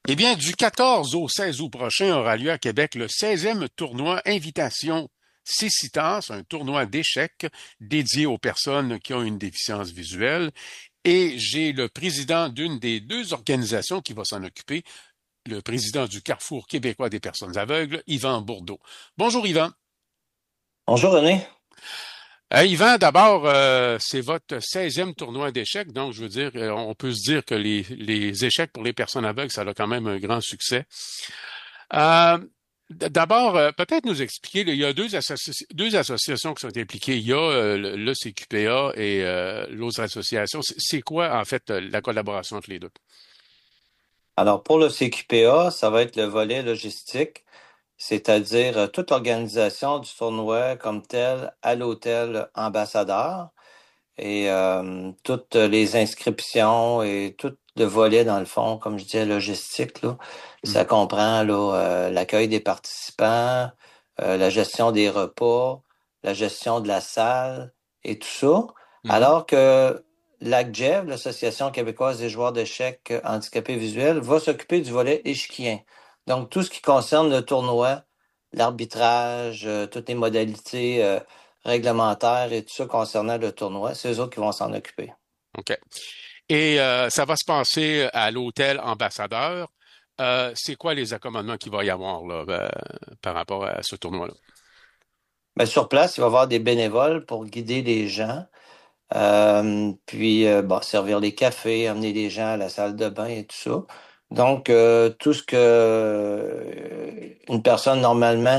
Eh bien, du 14 au 16 août prochain aura lieu à Québec le 16e tournoi Invitation Cécitas, un tournoi d'échecs dédié aux personnes qui ont une déficience visuelle. Et j'ai le président d'une des deux organisations qui va s'en occuper, le président du Carrefour québécois des personnes aveugles, Yvan Bourdeau. Bonjour Yvan. Bonjour René. Yvan, d'abord, c'est votre 16e tournoi d'échecs, donc je veux dire, on peut se dire que les échecs pour les personnes aveugles, ça a quand même un grand succès. Euh, D'abord, peut-être nous expliquer, là, il y a deux associations qui sont impliquées. Il y a le CQPA et l'autre association. C'est quoi, en fait, la collaboration entre les deux? Alors pour le CQPA, ça va être le volet logistique, c'est-à-dire toute l'organisation du tournoi comme tel à l'hôtel ambassadeur et toutes les inscriptions et tout le volet dans le fond, comme je disais, logistique, là. Ça Mhm. comprend là, l'accueil des participants, la gestion des repas, la gestion de la salle et tout ça. Mhm. Alors que l'ACJEV, l'Association québécoise des joueurs d'échecs handicapés visuels, va s'occuper du volet échiquien. Donc tout ce qui concerne le tournoi, l'arbitrage, toutes les modalités réglementaires et tout ça concernant le tournoi, c'est eux autres qui vont s'en occuper. OK. Et ça va se passer à l'hôtel Ambassadeur. C'est quoi les accommodements qu'il va y avoir là, par rapport à ce tournoi-là? Mais sur place, il va y avoir des bénévoles pour guider les gens, puis bon, servir les cafés, amener les gens à la salle de bain et tout ça. Donc, tout ce que une personne normalement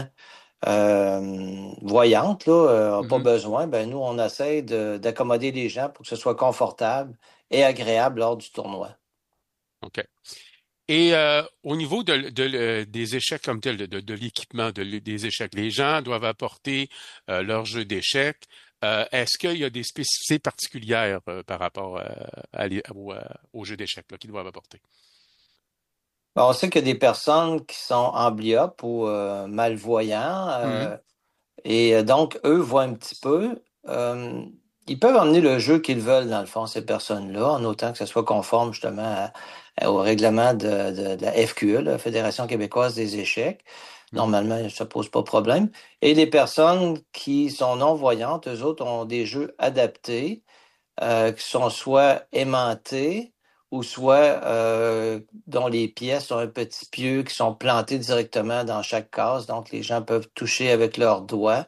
voyante là, a pas Mhm. besoin, ben nous, on essaie d'accommoder les gens pour que ce soit confortable et agréable lors du tournoi. OK. Et au niveau des échecs comme tel, de l'équipement des échecs, les gens doivent apporter leur jeu d'échecs. Est-ce qu'il y a des spécificités particulières par rapport au jeu d'échecs là, qu'ils doivent apporter? Ben, on sait qu'il y a des personnes qui sont amblyopes ou malvoyants, Mhm. et donc eux voient un petit peu. Euh, Ils peuvent emmener le jeu qu'ils veulent, dans le fond, ces personnes-là, en autant que ce soit conforme justement au règlement de la FQE, la Fédération québécoise des échecs. Mhm. Normalement, ça pose pas de problème. Et les personnes qui sont non-voyantes, eux autres ont des jeux adaptés qui sont soit aimantés ou soit dont les pièces ont un petit pieu qui sont plantés directement dans chaque case. Donc, les gens peuvent toucher avec leurs doigts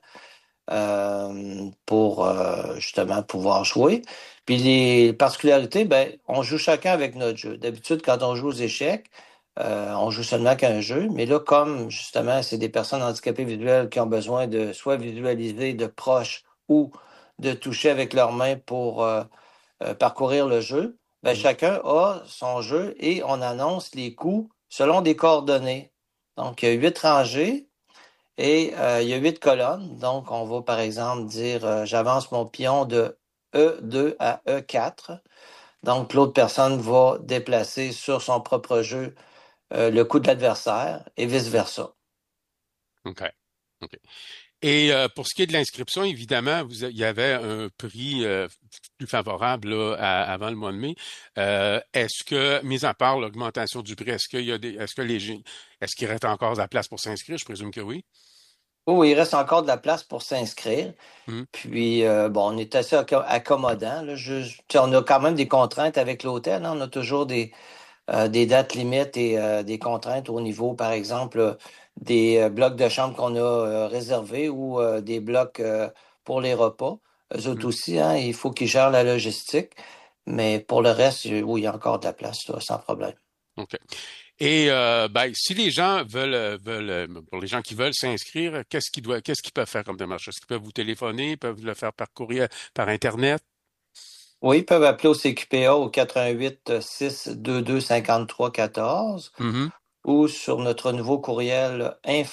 pour justement pouvoir jouer. Puis les particularités, ben, on joue chacun avec notre jeu. D'habitude, quand on joue aux échecs, on joue seulement qu'un jeu, mais là, comme justement, c'est des personnes handicapées visuelles qui ont besoin de soit visualiser de proche ou de toucher avec leurs mains pour parcourir le jeu, ben, Mhm. chacun a son jeu et on annonce les coups selon des coordonnées. Donc, il y a 8 rangées et il y a 8 colonnes. Donc, on va par exemple dire j'avance mon pion de E2 à E4. Donc, l'autre personne va déplacer sur son propre jeu le coup de l'adversaire et vice-versa. OK. OK. Et pour ce qui est de l'inscription, évidemment, il y avait un prix plus favorable là, avant le mois de mai. Est-ce que, mis à part l'augmentation du prix, est-ce que est-ce qu'il reste encore de la place pour s'inscrire? Je présume que oui. Oh, il reste encore de la place pour s'inscrire. Mhm. Puis, bon, on est assez accommodant. Là. Tu sais, on a quand même des contraintes avec l'hôtel. Hein. On a toujours des dates limites et des contraintes au niveau, par exemple, des blocs de chambre qu'on a réservés ou des blocs pour les repas. Eux autres Mhm. aussi, hein, il faut qu'ils gèrent la logistique. Mais pour le reste, oui, il y a encore de la place, là, sans problème. OK. Et ben, si les gens pour les gens qui veulent s'inscrire, qu'est-ce qu'ils peuvent faire comme démarche? Est-ce qu'ils peuvent vous téléphoner, ils peuvent le faire par courriel, par Internet? Oui, ils peuvent appeler au CQPA au 88 622 53 14 Mhm. ou sur notre nouveau courriel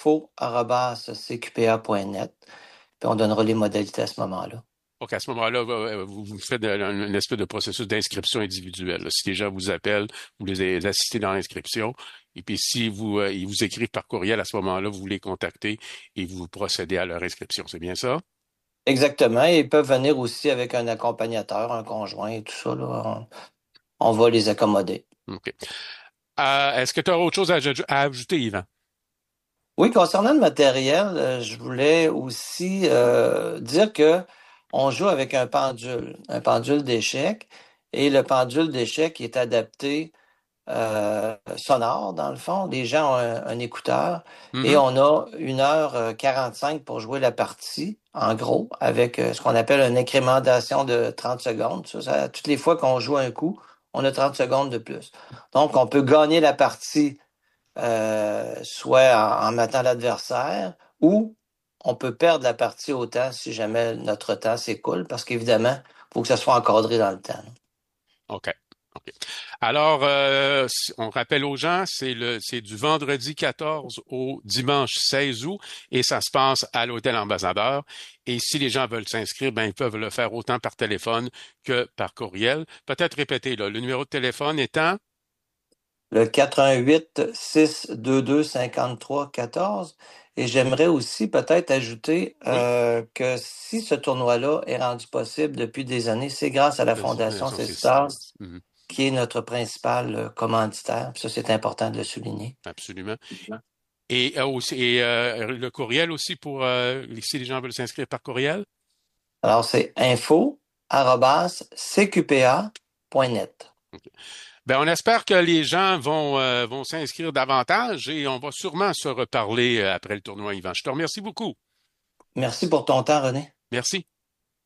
info@cqpa.net. Puis on donnera les modalités à ce moment-là. Donc, à ce moment-là, vous faites une espèce de processus d'inscription individuelle, là. Si les gens vous appellent, vous les assistez dans l'inscription. Et puis, si ils vous écrivent par courriel, à ce moment-là, vous les contactez et vous procédez à leur inscription. C'est bien ça? Exactement. Et ils peuvent venir aussi avec un accompagnateur, un conjoint et tout ça, là. On va les accommoder. OK. Est-ce que tu as autre chose à ajouter, Yvan? Oui, concernant le matériel, je voulais aussi dire que on joue avec un pendule d'échecs, et le pendule d'échecs est adapté sonore, dans le fond. Les gens ont un écouteur et Mhm. on a 1h45 pour jouer la partie, en gros, avec ce qu'on appelle une incrémentation de 30 secondes. Toutes les fois qu'on joue un coup, on a 30 secondes de plus. Donc, on peut gagner la partie soit en mettant l'adversaire, ou on peut perdre la partie au temps si jamais notre temps s'écoule, parce qu'évidemment, il faut que ça soit encadré dans le temps. OK. OK. Alors, on rappelle aux gens, c'est du vendredi 14 au dimanche 16 août et ça se passe à l'Hôtel Ambassadeur. Et si les gens veulent s'inscrire, ben, ils peuvent le faire autant par téléphone que par courriel. Peut-être répéter, là, le numéro de téléphone étant, Le 88-622-53-14. Et j'aimerais aussi peut-être ajouter oui, que si ce tournoi-là est rendu possible depuis des années, c'est grâce à la Fondation Fondation César. César, Mhm. qui est notre principal commanditaire. Puis ça, c'est important de le souligner. Absolument. Et, le courriel aussi pour si les gens veulent s'inscrire par courriel. Alors, c'est info@cqpa.net. Ben, on espère que les gens vont s'inscrire davantage et on va sûrement se reparler après le tournoi, Yvan. Je te remercie beaucoup. Merci pour ton temps, René. Merci.